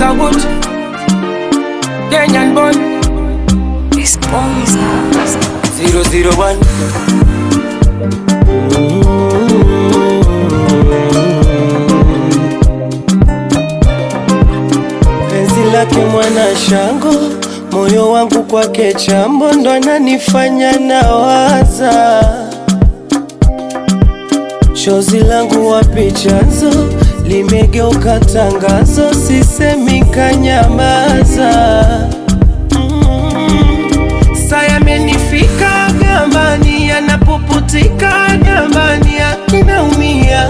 Gaza Wood, Kenyan boy. This boys are 001. Penzi lake mwana shango, moyo wangu kwake chambo, ndo ananifanya nawaza. Chozi langu wapi chanzo, limegeuka tangazo, sisemi kanyamaza. Saya amenifika gambani, anapuputika gambani, akinaumia.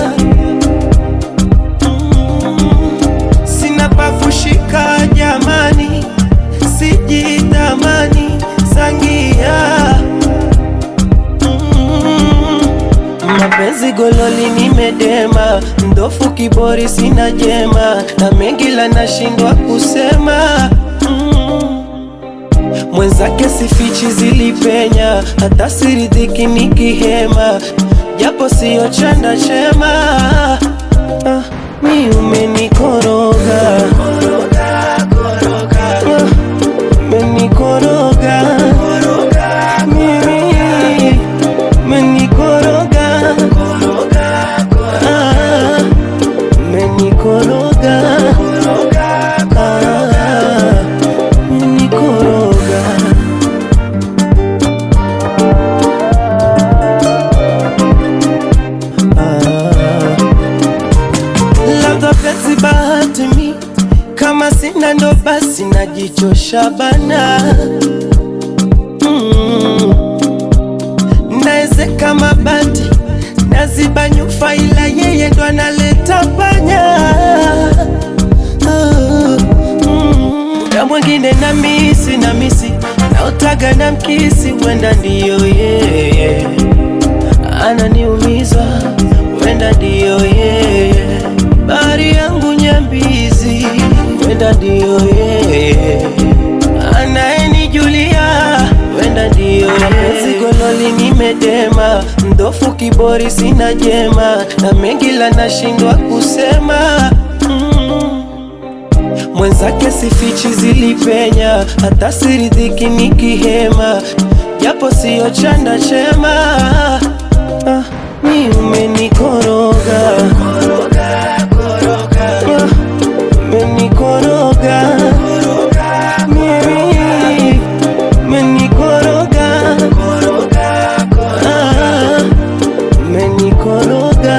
Sina pa kushika jamani, sijidhamani sangia. Mapenzi gololi nimedema, mdofu kibori sina jema, na mengi la nashindwa kusema. Mwenzake sifichi zilipenya, hata siridhiki nikihema, japo siyo chanda chema. Mi umenikoroga, umenikoroga, mimi umenikoroga, umenikoroga, umenikoroga. Labda penzi bahati mi, kama sina ndo basi najichosha bana. Naezeka mabati, naziba nyufa, ila yeye ndo analeta panya. Muda mwingine na misi, naotaga na mkisi, wenda ndiyo yeye ananiumiza, wenda ndiyo yeye bahari yangu nyambizi, wenda ndiyo yeye anayenijulia, wenda ndiyo yeye. Mapenzi gololi nimedema, mdofu kibori sina jema, na mengi la nashindwa kusema. Mwenzake sifichi zilipenya, hata siridhiki nikihema, japo siyo chanda chema. Mi umenikoroga, umenikoroga, mimi umenikoroga, umenikoroga,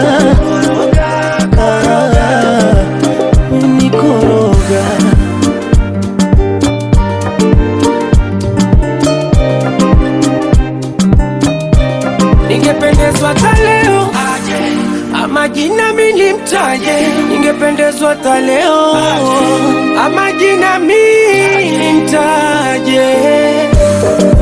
umenikoroga. Ningependezwa taleo ama jina mimi mtaje, ningependezwa taleo ama jina mimi mtaje.